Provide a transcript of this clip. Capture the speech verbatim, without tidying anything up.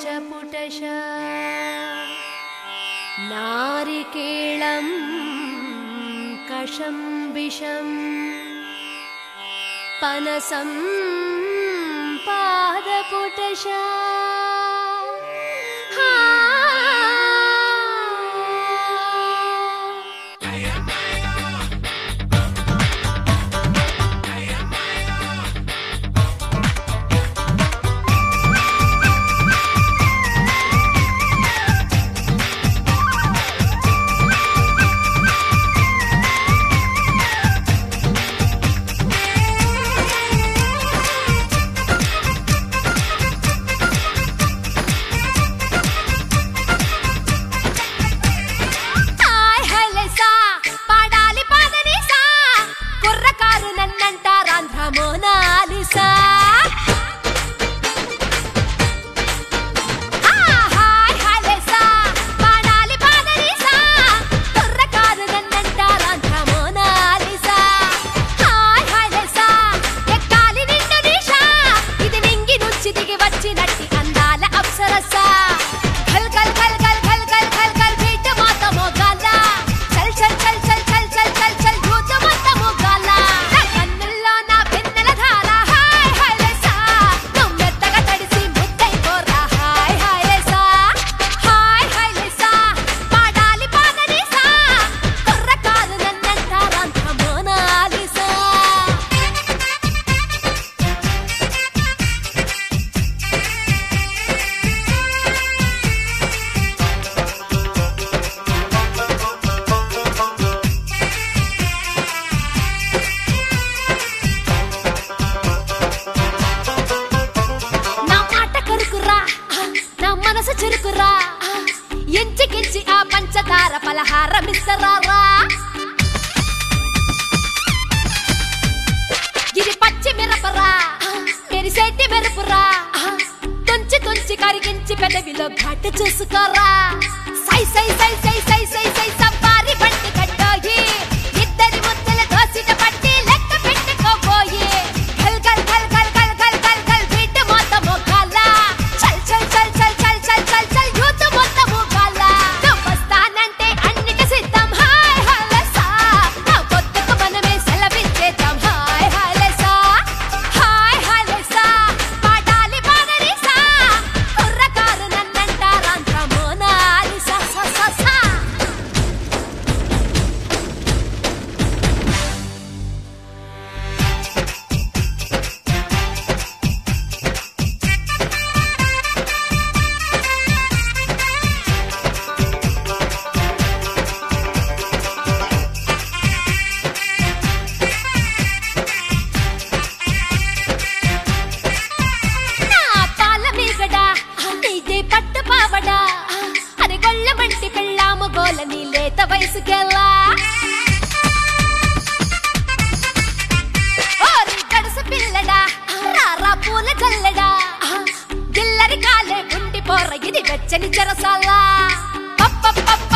पुटश नारिकेलं कषं विषं पनसं पादपुटश పంచదార పలహారం ఇస్తరారా ఇది పచ్చి మిరపరా మెరిసేటి మెరుపురా తుంచి తుంచి కరిగించి పెదవిలో ఘాటు చూసుకోరా సై సై సై సై సై సై సై సవారి బండి కట్టోయి ఇద్దరి ముద్దల దోసిట పట్టి లెక్క పెట్టుకోబోయి గల్ గల్ గల్ గల్ గల్ గల్ గల్ గల్ బీట్ మొత్తం మోగాల చల్ చల్ చల్ చల్ చల్ చల్ చల్ చల్ యూత్ మొత్తం మోగాల నువ్వొస్తానంటే అన్నిటి సిద్ధం హాయ్ హలసా నా పొత్తుకు మనమే సెలవిచ్చేద్దాం హాయ్ హలసా హాయ్ హలసా పాడాలి పాదరిసా కుర్రకారు నన్నంటారాంధ్ర మోనాలిసా సా సా సా గోలని లేత వయసుకెళ్ళా ఓరి గడుసు పిల్లడా రారా పూల జల్లడా గిల్లరి కాలే గుండి పోర ఇది వెచ్చని చెరసాలా